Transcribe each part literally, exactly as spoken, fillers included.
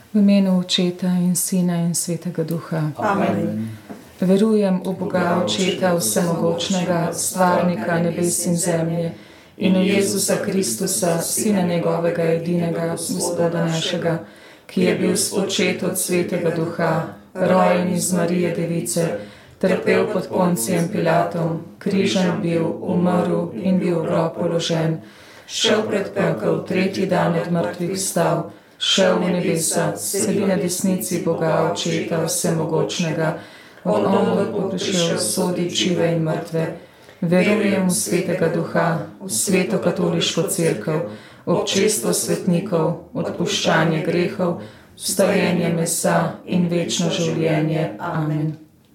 V imenu Očeta in Sina in Svetega Duha. Amen. Verujem v Boga Očeta vsemogočnega, stvarnika nebes in zemlje, in v Jezusa Kristusa, Sina njegovega edinega, Gospoda našega, ki je bil spočet od Svetega Duha, rojen iz Marije Device, trpel pod Poncijem Pilatom, križan bil, umrl in bil v grob položen, šel pred pekel, tretji dan od mrtvih vstal, šel v nebesa, sedi na desnici Boga Očeta vsemogočnega, od onod bo prišel sodit žive in mrtve. Verujem v Svetega Duha, v Sveto katoliško cerkev, v občestvo svetnikov, odpuščanje grehov, vstajenje mesa in večno življenje. Amen.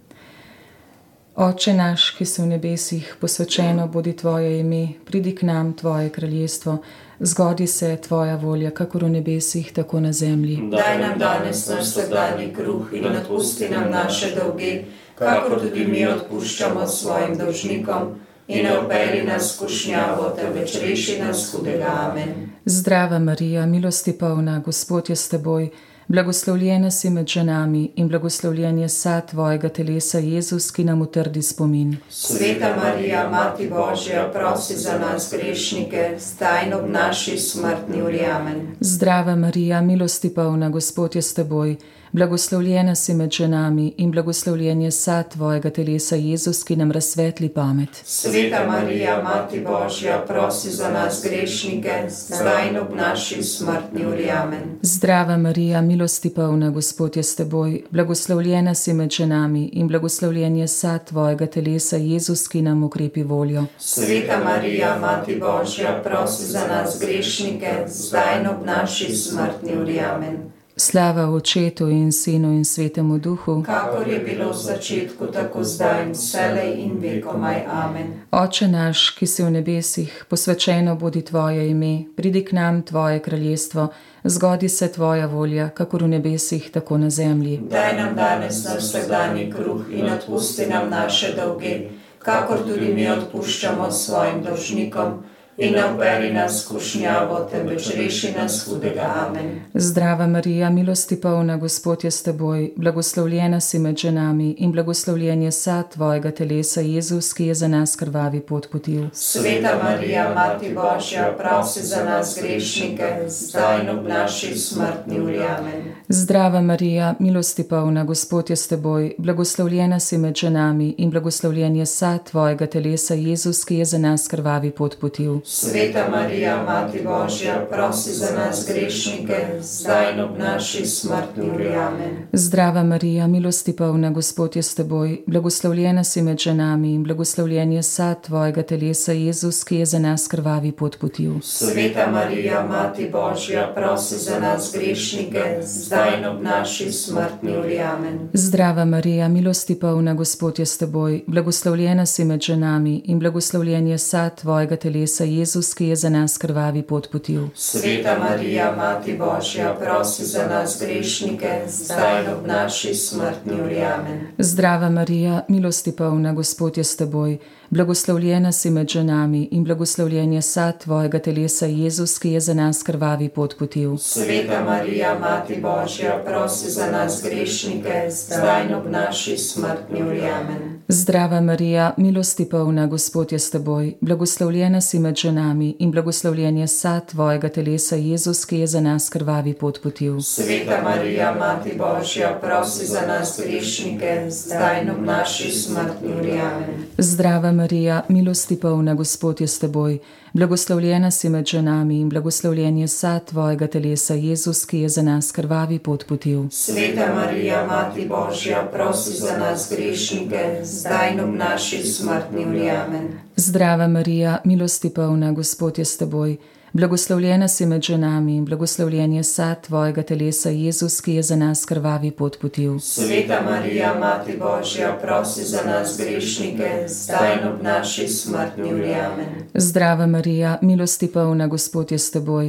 Oče naš, ki si v nebesih, posvečeno bodi tvoje ime, pridi k nam tvoje kraljestvo, zgodi se tvoja volja, kakor v nebesih, tako na zemlji. Daj nam danes naš vsakdanji kruh in odpusti nam naše dolge, kakor tudi mi odpuščamo svojim dolžnikom, in ne vpelji nas v skušnjavo, temveč reši nas hudega. Amen. Zdrava Marija, milosti polna, Gospod je s teboj, blagoslovljena si med ženami in blagoslovljen je sad tvojega telesa, Jezus, ki nam utrdi spomin. Sveta Marija, Mati Božja, prosi za nas grešnike, zdaj in ob naši smrtni uri. Amen. Zdrava Marija, milosti polna, Gospod je s teboj, blagoslovljena si med ženami in blagoslovljen je sad tvojega telesa, Jezus, ki nam razsvetli pamet. Sveta Marija, Mati Božja, prosi za nas grešnike, zdaj in ob naši smrtni uri. Amen. Zdrava Marija, milosti polna, Gospod je s teboj, blagoslovljena si med ženami in blagoslovljen je sad tvojega telesa, Jezus, ki nam ukrepi voljo. Sveta Marija, Mati Božja, prosi za nas grešnike, zdaj in ob naši smrtni uri. Amen. Slava Očetu in Sinu in Svetemu Duhu, kakor je bilo v začetku, tako zdaj in vselej in vekomaj. Amen. Oče naš, ki si v nebesih, posvečeno bodi tvoje ime, pridi k nam tvoje kraljestvo, zgodi se tvoja volja, kakor v nebesih, tako na zemlji. Daj nam danes naš vsakdanji kruh in odpusti nam naše dolge, kakor tudi mi odpuščamo svojim dolžnikom, in ne vpelji nas v skušnjavo, temveč reši nas hudega. Amen. Zdrava Marija, milosti polna, Gospod je s teboj, blagoslovljena si med ženami in blagoslovljen je sad tvojega telesa, Jezus, ki je za nas krvavi pot potil. Sveta Marija, Mati Božja, prosi za nas grešnike, zdaj in ob naši smrtni uri. Amen. Zdrava Marija, milosti polna, Gospod je s teboj, blagoslovljena si med ženami in blagoslovljen je sad tvojega telesa, Jezus, ki je za nas krvavi pot potil. Sveta Marija, Mati Božja, prosi za nas grešnike, zdaj in ob naši smrtni uri. Amen. Zdrava Marija, milosti polna, Gospod je s teboj, blagoslovljena si med ženami in blagoslovljen je sad tvojega telesa, Jezus, ki je za nas krvavi pot potil. Sveta Marija, Mati Božja, prosi za nas grešnike, zdaj in ob naši smrtni uri. Amen. Zdrava Marija, milosti polna, Gospod je s teboj, blagoslovljena si med ženami in blagoslovljen je sad tvojega telesa, Jezus, ki je za nas krvavi pot potil. Sveta Marija, Mati Božja, prosi za nas grešnike, zdaj in ob naši smrtni uri. Amen. Zdrava Marija, milosti polna, Gospod je s teboj, blagoslovljena si med ženami in blagoslovljen je sad tvojega telesa, Jezus, ki je za nas krvavi pot potil. Sveta Marija, Mati Božja, prosi za nas grešnike, zdaj in ob naši smrtni uri. Amen. Zdrava Marija, milosti polna, Gospod je s teboj, blagoslovljena si med ženami in blagoslovljen je sad tvojega telesa, Jezus, ki je za nas krvavi pot potil. Sveta Marija, Mati Božja, prosi za nas grešnike, zdaj in ob naši smrtni uri. Amen. Zdrava Marija, milosti polna, Gospod je s teboj, blagoslovljena si med ženami in blagoslovljen je sad tvojega telesa, Jezus, ki je za nas krvavi pot potil. Sveta Marija, Mati Božja, prosi za nas grešnike, zdaj in ob naši smrtni uri. Amen. Zdrava Marija, milosti polna, Gospod je s teboj, blagoslovljena si med ženami in blagoslovljen je sad tvojega telesa, Jezus, ki je za nas krvavi pot potil. Sveta Marija, Mati Božja, prosi za nas grešnike, zdaj in ob naši smrtni uri. Amen. Zdrava Marija, milosti polna, Gospod je s teboj,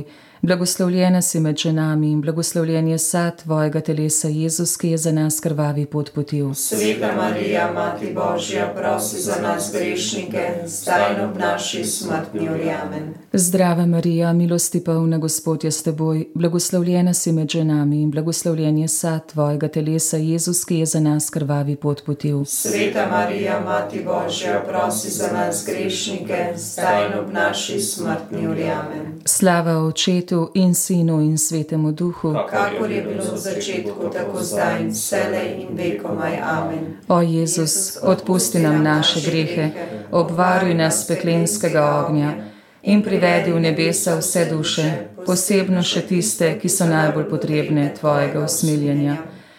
Blagoslovljena si med ženami in blagoslovljen je sad tvojega telesa, Jezus, ki je za nas krvavi pot potil. Sveta Marija, Mati Božja, prosi za nas grešnike, zdaj in ob naši smrtni uri. Amen. Zdrava Marija, milosti polna, Gospod je s teboj, blagoslovljena si med ženami in blagoslovljen je sad tvojega telesa, Jezus, ki je za nas krvavi pot potil. Sveta Marija, Mati Božja, prosi za nas grešnike, zdaj in ob naši smrtni uri. Amen. Slava Očetu in Sinu in Svetemu Duhu, kakor je bilo v začetku, tako zdaj in vselej in vekomaj. Amen. O Jezus, odpusti nam naše grehe, obvaruj nas peklenskega ognja in privedi v nebesa vse duše, posebno še tiste, ki so najbolj potrebne tvojega usmiljenja.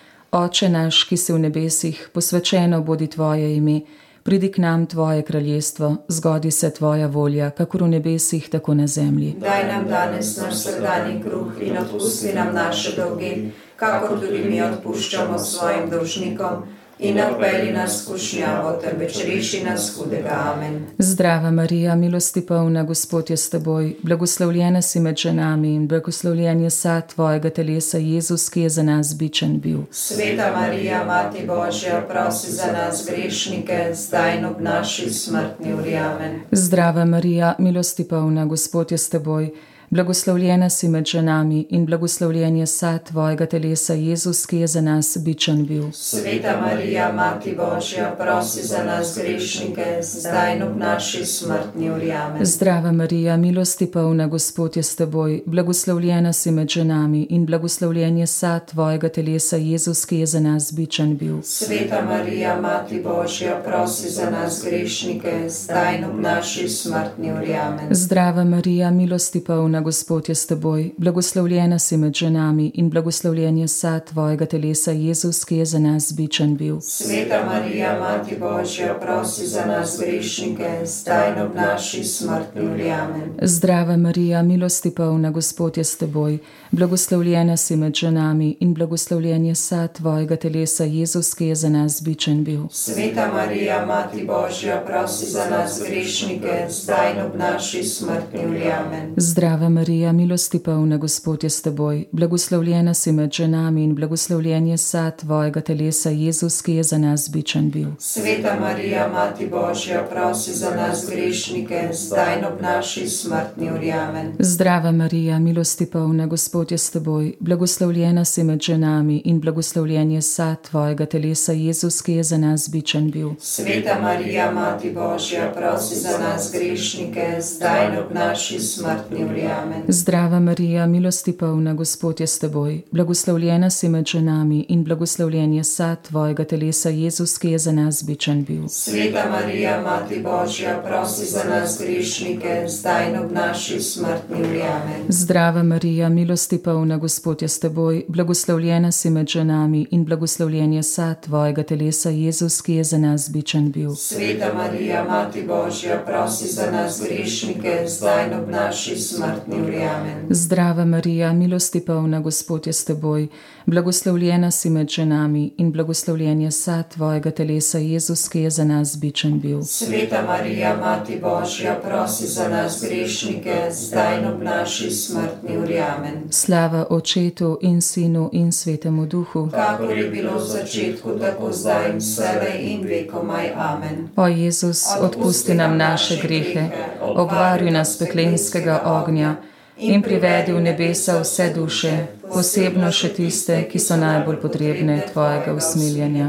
Oče naš, ki si v nebesih, posvečeno bodi tvoje ime, pridi k nam tvoje kraljestvo, zgodi se tvoja volja, kakor v nebesih, tako na zemlji. Daj nam danes naš vsakdanji kruh in odpusti nam naše dolge, kakor tudi mi odpuščamo svojim dolžnikom. In ne vpelji nas v skušnjavo, temveč reši nas hudega. Amen. Zdrava Marija, milosti polna, Gospod je s teboj, blagoslovljena si med ženami in blagoslovljen je sad tvojega telesa, Jezus, ki je za nas bičen bil. Sveta Marija, Mati Božja, prosi za nas grešnike, zdaj in ob naši smrtni uri. Amen. Zdrava Marija, milosti polna, Gospod je s teboj, blagoslovljena si med ženami in blagoslovljen je sad tvojega telesa, Jezus, ki je za nas bičen bil. Sveta Marija, Mati Božja, prosi za nas grešnike, zdaj in ob naši smrtni uri. Amen. Zdrava Marija, milosti polna, Gospod je s teboj, blagoslovljena si med ženami in blagoslovljen je sad tvojega telesa, Jezus, ki je za nas bičen bil. Sveta Marija, Mati Božja, prosi za nas grešnike, zdaj in ob naši smrtni uri. Amen. Zdrava Marija, milosti polna, Gospod je s teboj, blagoslovljena si med ženami in blagoslovljen je sad tvojega telesa, Jezus, ki je za nas bičen bil. Sveta Marija, Mati Božja, prosi za nas grešnike, zdaj in ob naši smrtni uri. Amen. Zdrava Marija, milosti polna, Gospod je s teboj, blagoslovljena si med ženami in blagoslovljen je sad tvojega telesa, Jezus, ki je za nas bičen bil. Sveta Marija, Mati Božja, prosi za nas grešnike, zdaj in ob naši smrtni uri. Amen. Zdrava Marija, milosti polna, Gospod je s teboj, blagoslovljena si med ženami in blagoslovljen je sad tvojega telesa, Jezus, ki je za nas bičen bil. Sveta Marija, Mati Božja, prosi za nas grešnike, zdaj in ob naši smrtni uri. Amen. Zdrava Marija, milosti polna, Gospod je s teboj, blagoslovljena si med ženami in blagoslovljen je sad tvojega telesa, Jezus, ki je za nas bičen bil. Sveta Marija, Mati Božja, prosi za nas grešnike, zdaj in ob naši smrtni uri. Amen. Zdrava Marija, milosti polna, Gospod je s teboj, blagoslovljena si med ženami in blagoslovljen je sad tvojega telesa, Jezus, ki je za nas bičen bil. Sveta Marija, Mati Božja, prosi za nas grešnike, zdaj in ob naši smrtni uri. Amen. Zdrava Marija, milosti polna, Gospod je s teboj, blagoslovljena si med ženami in blagoslovljen je sad tvojega telesa, Jezus, ki je za nas bičen bil. Sveta Marija, Mati Božja, prosi za nas grešnike, zdaj in ob naši smrtni uri. Amen. Zdrava Marija, milosti polna, Gospod je s teboj, blagoslovljena si med ženami in blagoslovljen je sad tvojega telesa, Jezus, ki je za nas bičen bil. Sveta Marija, Mati Božja, prosi za nas grešnike, zdaj in ob naši smrtni uri. Amen. Slava Očetu in Sinu in Svetemu Duhu, kakor je bilo v začetku, tako zdaj in vselej in vekomaj. Amen. O Jezus, odpusti nam naše grehe, obvaruj nas peklenskega ognja in privedi v nebesa vse duše, posebno še tiste, ki so najbolj potrebne tvojega usmiljenja.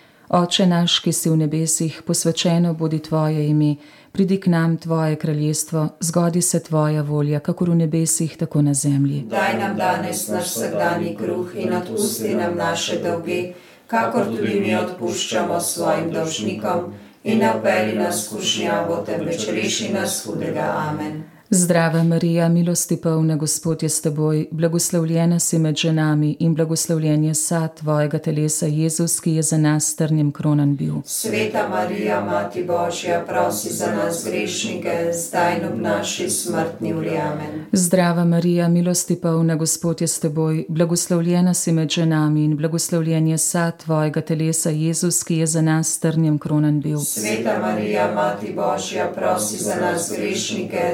Oče naš, ki si v nebesih, posvečeno bodi tvoje ime, pridi k nam tvoje kraljestvo, zgodi se tvoja volja, kakor v nebesih, tako na zemlji. Daj nam danes naš vsakdanji kruh in odpusti nam naše dolge, kakor tudi mi odpuščamo svojim dolžnikom, in ne vpelji nas v skušnjavo, temveč reši nas hudega. Amen. Zdrava Marija, milosti polna, Gospod je s teboj, blagoslovljena si med ženami in blagoslovljen je sad tvojega telesa, Jezus, ki je za nas s trnjem kronan bil. Sveta Marija, Mati Božja, prosi za nas grešnike, zdaj in ob naši smrtni uri. Amen. Zdrava Marija, milosti polna, Gospod je s teboj, blagoslovljena si med ženami in blagoslovljen je sad tvojega telesa, Jezus, ki je za nas s trnjem kronan bil. Sveta Marija, Mati Božja, prosi za nas grešnike, zdaj in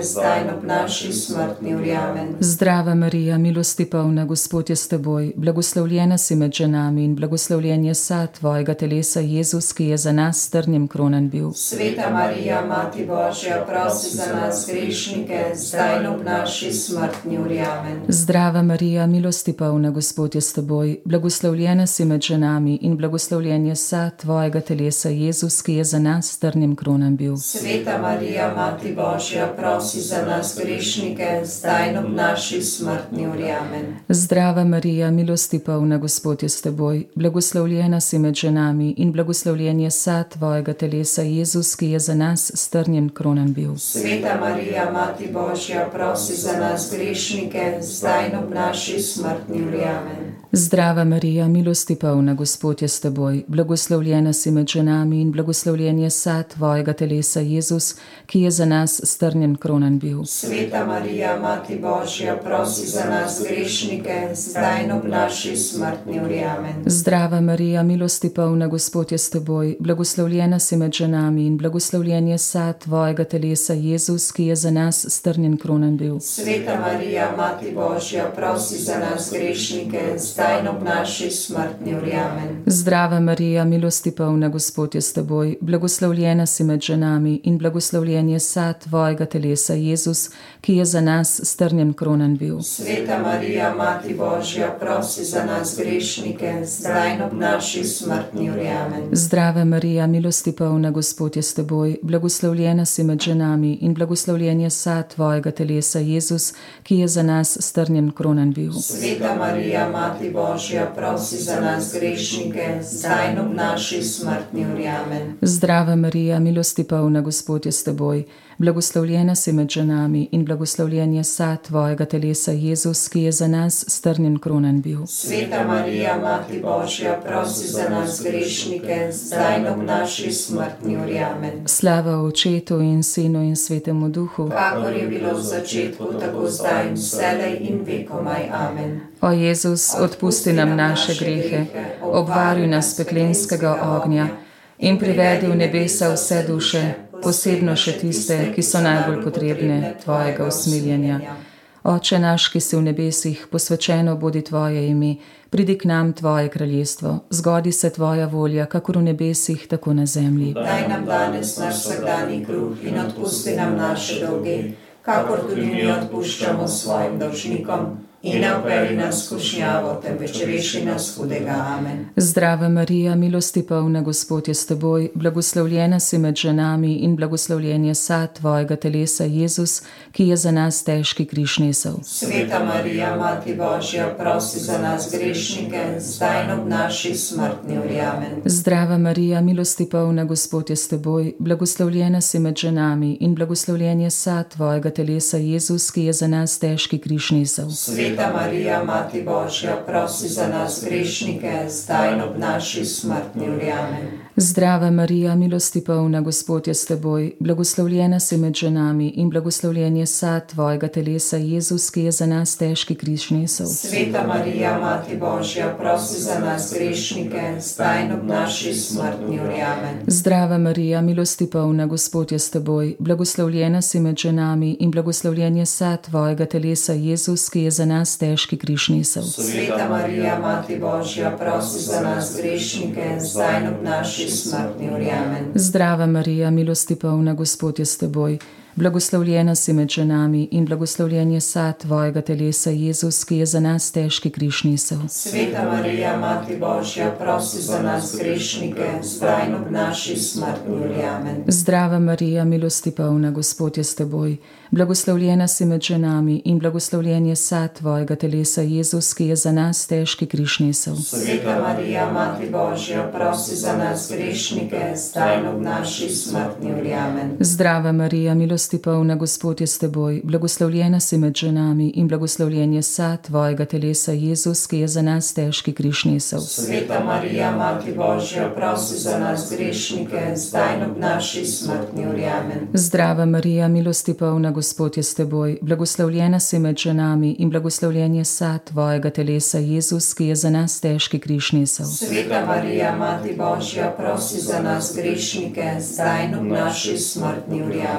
in ob naši smrtni uri. Amen. Zdrava Marija, milosti polna, Gospod je s teboj, blagoslovljena si med ženami in blagoslovljen je sad tvojega telesa, Jezus, ki je za nas s trnjem kronan bil. Sveta Marija, Mati Božja, prosi za nas grešnike, zdaj in ob naši smrtni uri. Amen. Zdrava Marija, milosti polna, Gospod je s teboj, blagoslovljena si med ženami in blagoslovljen je sad tvojega telesa, Jezus, ki je za nas s trnjem kronan bil. Sveta Marija, Mati Božja, prosi za nas grešnike, zdaj in ob naši smrtni uri. Amen. Zdrava Marija, milosti polna, Gospod je s teboj, blagoslovljena si med ženami in blagoslovljen je sad tvojega telesa, Jezus, ki je za nas s trnjem kronan bil. Sveta Marija, Mati Božja, prosi za nas grešnike, zdaj in ob naši smrtni uri. Amen. Zdrava Marija, milosti polna, Gospod je s teboj, blagoslovljena si med ženami in blagoslovljen je sad tvojega telesa, Jezus, ki je za nas s trnjem kronan bil. Sveta Marija, Mati Božja, prosi za nas grešnike, zdaj in ob naši smrtni uri. Amen. Zdrava Marija, milosti polna, Gospod je s teboj, blagoslovljena si med ženami in blagoslovljen je sad tvojega telesa, Jezus, ki je za nas s trnjem kronan bil. Sveta Marija, Mati Božja, prosi za nas grešnike, zdaj in ob naši smrtni uri. Amen. Zdrava Marija, milosti polna, Gospod je s teboj, blagoslovljena si med ženami in blagoslovljen je sad tvojega telesa, Jezus, ki je za nas s trnjem kronan bil. Sveta Marija, Mati Božja, prosi za nas grešnike, zdaj in ob naši smrtni uri. Amen. Zdrava Marija, milosti polna, Gospod je s teboj, blagoslovljena si med ženami in blagoslovljen je sad tvojega telesa, Jezus, ki je za nas s trnjem kronan bil. Sveta Marija, Mati Božja, prosi za nas grešnike, zdaj in ob naši smrtni uri. Amen. Zdrava Marija, milosti polna, Gospod je s teboj, blagoslovljena si med ženami in blagoslovljen je sad tvojega telesa, Jezus, ki je za nas s trnjem kronan bil. Sveta Marija, Mati Božja, prosi za nas grešnike, zdaj in ob naši smrtni uri. Amen. Slava Očetu in Sinu in Svetemu Duhu, kakor je bilo v začetku, tako zdaj in vselej in vekomaj. Amen. O Jezus, odpusti nam naše grehe, obvaruj nas peklenskega ognja in privedi v nebesa vse duše, posebno še tiste, ki so najbolj potrebne tvojega usmiljenja. Oče naš, ki si v nebesih, posvečeno bodi tvoje ime, pridi k nam tvoje kraljestvo, zgodi se tvoja volja, kakor v nebesih, tako na zemlji. Daj nam danes naš vsakdanji kruh in odpusti nam naše dolge, kakor tudi mi odpuščamo svojim dolžnikom. In ne vpelji nas v skušnjavo, temveč reši nas hudega. Amen. Zdrava Marija, milosti polna, Gospod je s teboj, blagoslovljena si med ženami in blagoslovljen je sad tvojega telesa, Jezus, ki je za nas težki križ nesel. Sveta Marija, Mati Božja, prosi za nas grešnike, zdaj in ob naši smrtni uri. Amen. Zdrava Marija, milosti polna, Gospod je s teboj, blagoslovljena si med ženami in blagoslovljen je sad tvojega telesa, Jezus, ki je za nas težki križ nesel. Sveta Marija, Mati Božja, prosi za nas grešnike, zdaj in ob naši smrtni uri. Amen. Zdrava Marija, milosti polna, Gospod je s teboj, blagoslovljena si med ženami in blagoslovljen je sad tvojega telesa, Jezus, ki je za nas težki križ nesel. Sveta Marija, Mati Božja, prosi za nas grešnike, zdaj in ob naši smrtni uri. Amen. Zdrava Marija, milosti polna, Gospod je s teboj, blagoslovljena si med ženami in blagoslovljen je sad tvojega telesa, Jezus, ki je za nas težki križ nesel. Sveta Marija, Mati Božja, prosi za nas grešnike, zdaj in ob naši smrtni uri. Amen. Zdrava Marija, milosti polna, Gospod je s teboj, blagoslovljena si med ženami in blagoslovljen je sad tvojega telesa, Jezus, ki je za nas težki križ nesel. Sveta Marija, Mati Božja, prosi za nas grešnike, zdaj in ob naši smrtni uri. Amen. Zdrava Marija, milosti polna, Gospod je s teboj, blagoslovljena si med ženami in blagoslovljen je sad tvojega telesa, Jezus, ki je za nas težki križ nesel. Sveta Marija, Mati Božja, prosi za nas grešnike, zdaj in ob naši smrtni uri. Amen. Zdrava Marija, milosti polna, Gospod je s teboj, blagoslovljena si med ženami in blagoslovljen je sad tvojega telesa, Jezus, ki je za nas težki križ nesel. Sveta Marija, Mati Božja, prosi za nas grešnike, zdaj in ob naši smrtni uri. Amen. Zdrava Marija, milosti polna, Gospod je s teboj, blagoslovljena si med ženami in blagoslovljen je sad tvojega telesa, Jezus, ki je za nas težki križ nesel. Sveta Marija, Mati Božja, prosi za nas grešnike, zdaj in ob naši smrtni uri. Amen.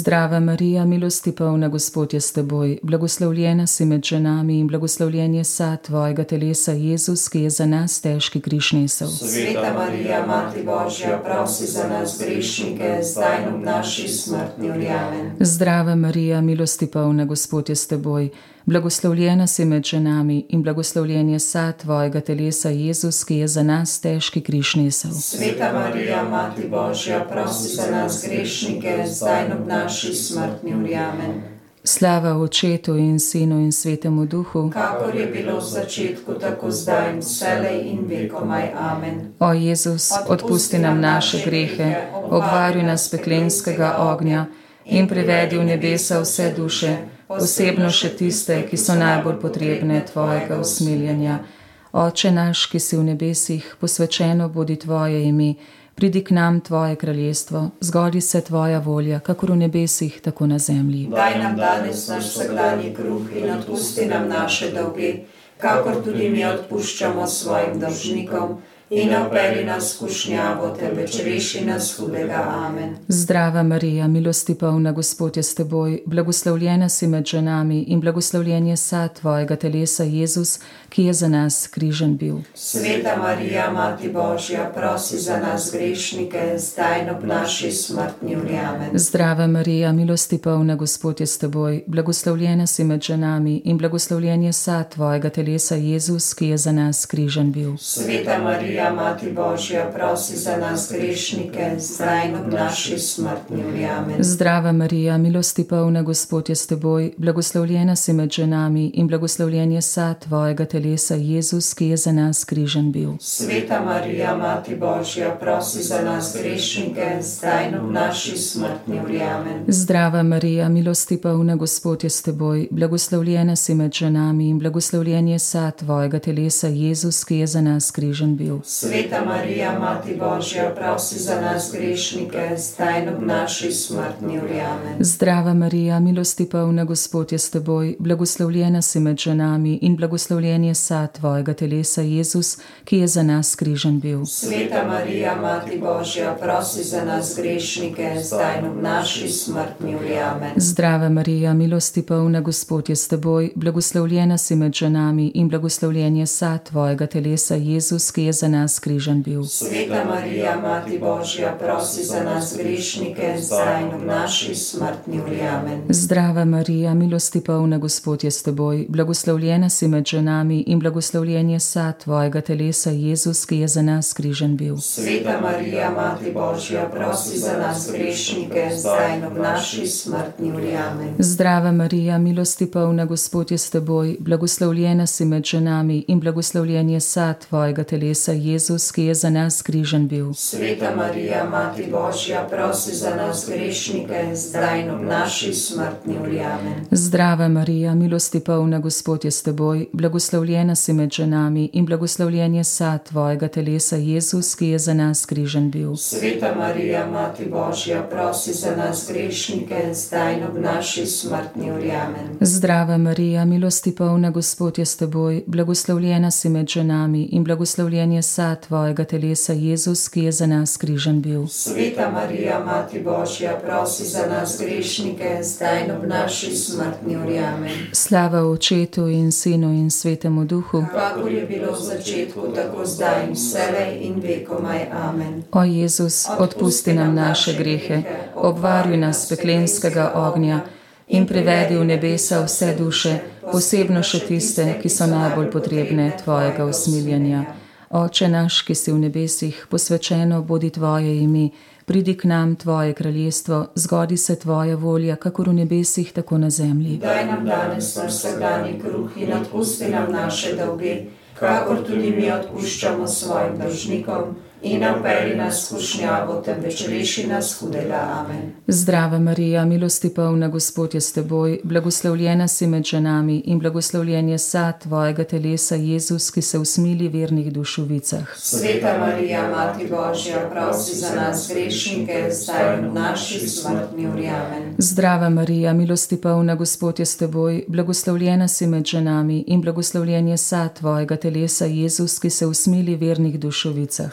Zdrava Marija, milosti polna, Gospod je s teboj, blagoslovljena si med ženami in blagoslovljen je sad tvojega telesa, Jezus, ki je za nas težki križ nesel. Sveta Marija, Mati Božja, prosi za nas grešnike, zdaj in ob naši smrtni uri. Amen. Zdrava Marija, milosti polna, Gospod je s teboj, blagoslovljena si med ženami in blagoslovljen je sad tvojega telesa, Jezus, ki je za nas težki križ nesel. Sveta Marija, Mati Božja, prosi za nas grešnike, zdaj in ob naši smrtni uri. Amen. Slava Očetu in Sinu in Svetemu Duhu, kakor je bilo v začetku, tako zdaj in vselej in vekomaj. Amen. O Jezus, odpusti nam naše grehe, obvaruj nas peklenskega ognja in privedi v nebesa vse duše, posebno še tiste, ki so najbolj potrebne tvojega usmiljenja. Oče naš, ki si v nebesih, posvečeno bodi tvoje ime, pridi k nam tvoje kraljestvo, zgodi se tvoja volja, kakor v nebesih, tako na zemlji. Daj nam danes naš vsakdanji kruh in odpusti nam naše dolge, kakor tudi mi odpuščamo svojim dolžnikom. In ne vpelji nas v skušnjavo, temveč reši nas hudega. Amen. Zdrava Marija, milosti polna, Gospod je s teboj, blagoslovljena si med ženami in blagoslovljen je sad tvojega telesa, Jezus, ki je za nas križan bil. Sveta Marija, Mati Božja, prosi za nas grešnike, zdaj in ob naši smrtni uri. Amen. Zdrava Marija, milosti polna, Gospod je s teboj, blagoslovljena si med ženami in blagoslovljen je sad tvojega telesa, Jezus, ki je za nas križan bil. Sveta Marija, Mati Božja, prosi za nas grešnike, zdaj in ob naši smrtni uri. Amen. Zdrava Marija, milosti polna, Gospod je s teboj, blagoslovljena si med ženami in blagoslovljen je sad tvojega telesa, Jezus, ki je za nas križan bil. Sveta Marija, Mati Božja, prosi za nas grešnike, zdaj in ob naši smrtni uri. Amen. Zdrava Marija, milosti polna, Gospod je s teboj, blagoslovljena si med ženami in blagoslovljen je sad tvojega telesa, Jezus, ki je za nas križan bil. Sveta Marija, Mati Božja, prosi za nas grešnike, zdaj in ob naši smrtni uri. Amen. Zdrava Marija, milosti polna, Gospod je s teboj, blagoslovljena si med ženami in blagoslovljen je sad tvojega telesa, Jezus, ki je za nas križan bil. Sveta Marija, Mati Božja, prosi za nas grešnike, zdaj in ob naši smrtni uri. Amen. Zdrava Marija, milosti polna, Gospod je s teboj, blagoslovljena si med ženami in blagoslovljen je sad tvojega telesa, Jezus, ki je za nas križan bil. Sveta Marija, Mati Božja, prosi za nas grešnike, zdaj in ob naši smrtni uri. Amen. Zdrava Marija, milosti polna, Gospod je s teboj, blagoslovljena si med ženami in blagoslovljen je sad tvojega telesa, Jezus, ki je za nas križan bil. Sveta Marija, Mati Božja, prosi za nas grešnike, zdaj in ob naši smrtni uri. Amen. Zdrava Marija, milosti polna, Gospod je s teboj, blagoslovljena si med ženami in blagoslovljen je sad tvojega telesa, Jezus, ki je za nas križan bil. Sveta Marija, Mati Božja, prosi za nas grešnike, zdaj in ob naši smrtni uri. Amen. Zdrava Marija, milosti polna, Gospod je s teboj, blagoslovljena si med ženami in blagoslovljen je sad tvojega telesa, Jezus, ki je za nas križan bil. Sveta Marija, Mati Božja, prosi za nas grešnike, zdaj in ob naši smrtni uri. Amen. Zdrava Marija, milosti polna, Gospod je s teboj, blagoslovljena si med ženami in blagoslovljen je sad tvojega telesa, Jezus, ki je za nas križan bil. Sveta Marija, Mati Božja, prosi za nas grešnike, zdaj in ob naši smrtni uri. Amen. Slava Očetu in Sinu in Svetemu Duhu, kakor je bilo v začetku, tako zdaj in vselej in vekomaj. Amen. O Jezus, odpusti nam naše grehe, obvaruj nas peklenskega ognja in privedi v nebesa vse duše, posebno še tiste, ki so najbolj potrebne tvojega usmiljenja. Oče naš, ki si v nebesih, posvečeno bodi tvoje ime, pridi k nam tvoje kraljestvo, zgodi se tvoja volja, kakor v nebesih, tako na zemlji. Daj nam danes naš vsakdanji kruh in odpusti nam naše dolge, kakor tudi mi odpuščamo svojim dolžnikom. In ne vpelji nas v skušnjavo, temveč reši nas hudega. Amen. Zdrava Marija, milosti polna, Gospod je s teboj, blagoslovljena si med ženami in blagoslovljen je sad tvojega telesa, Jezus, ki se usmili vernih duš v vicah. Sveta Marija, Mati Božja, prosi za nas grešnike, zdaj in v naši smrtni uri. Amen. Zdrava Marija, milosti polna, Gospod je s teboj, blagoslovljena si med ženami in blagoslovljen je sad tvojega telesa, Jezus, ki se usmili vernih duš v vicah. Sveta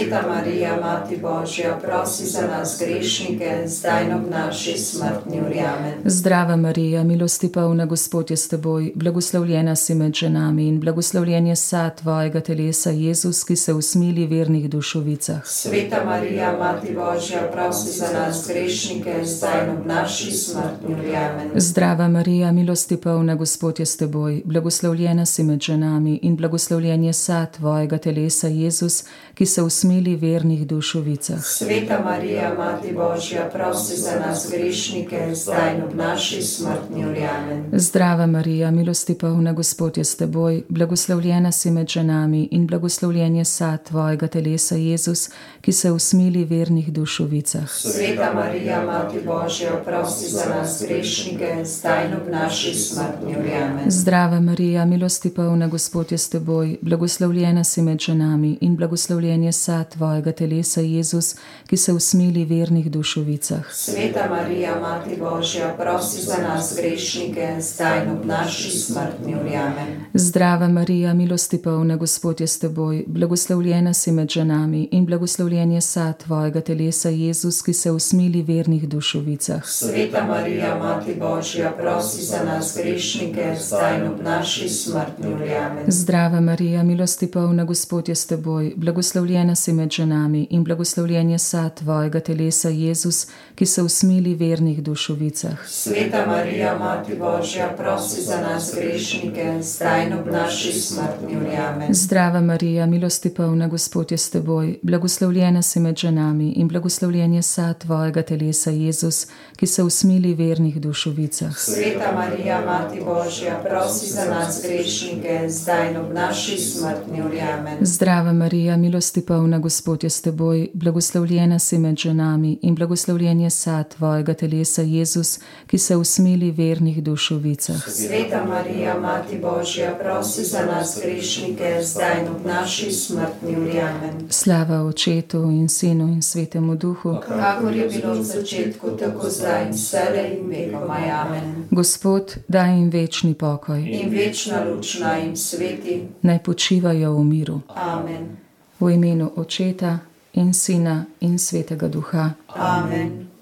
Sveta Marija, Mati Božja, prosi za nas grešnike, zdaj in ob naši smrtni uri. Amen. Zdrava Marija, milosti polna, Gospod je s teboj, blagoslovljena si med ženami in blagoslovljen je sad tvojega telesa, Jezus, ki se usmili vernih duš v vicah. Sveta Marija, Mati Božja, prosi za nas grešnike, zdaj in ob naši smrtni uri. Amen. Zdrava Marija, milosti polna, Gospod je s teboj, blagoslovljena si med ženami in blagoslovljen je sad tvojega telesa, Jezus, ki se usmili vernih duš v vicah. Sveta Marija, Mati Božja, prosi za nas grešnike, zdaj in ob naši smrtni uri. Amen. Zdrava Marija, milosti polna, Gospod je s teboj, blagoslovljena si med ženami in blagoslovljen je sad tvojega telesa, Jezus, ki se usmili vernih duš v vicah. Sveta Marija, Mati Božja, prosi za nas grešnike, zdaj in ob naši smrtni uri. Amen. Zdrava Marija, milosti polna, Gospod je s teboj, blagoslovljena si med ženami in blagoslovljen je sad tvojega telesa, Jezus, ki se usmili vernih duš v vicah. Sveta Marija, Mati Božja, prosi za nas grešnike, zdaj in ob naši smrtni uri. Amen. Zdrava Marija, milosti polna, Gospod je s teboj, blagoslovljena si med ženami in blagoslovljen je sad tvojega telesa, Jezus, ki se usmili vernih duš v vicah. Sveta Marija, Mati Božja, prosi za nas grešnike, zdaj in ob naši smrtni uri. Amen. Zdrava Marija, milosti polna, Gospod je s teboj, blagoslovljena si med ženami in blagoslovljen je sad tvojega telesa, Jezus, ki se usmili vernih duš v vicah. Sveta Marija, Mati Božja, prosi za nas grešnike, zdaj in ob naši smrtni uri. Amen. Zdrava Marija, milosti polna, Gospod je s teboj, blagoslovljena si med ženami in blagoslovljen je sad tvojega telesa, Jezus, ki se usmili vernih duš v vicah. Sveta Marija, Mati Božja, prosi za nas grešnike, zdaj in ob naši smrtni uri. Amen. Zdrava Marija, milosti polna, Gospod je s teboj, blagoslovljena si med ženami in blagoslovljen je sad tvojega telesa, Jezus, ki se usmili vernih duš v vicah. Sveta Marija, Mati Božja, prosi za nas grešnike, zdaj in ob naši smrtni uri. Amen. Slava Očetu in Sinu in Svetemu Duhu, kakor je bilo v začetku, tako zdaj in vselej in vekomaj. Amen. Gospod, daj jim večni pokoj In večna luč naj jim sveti. naj počivajo v miru. Amen. V imenu Očeta in Sina in Svetega Duha. Amen.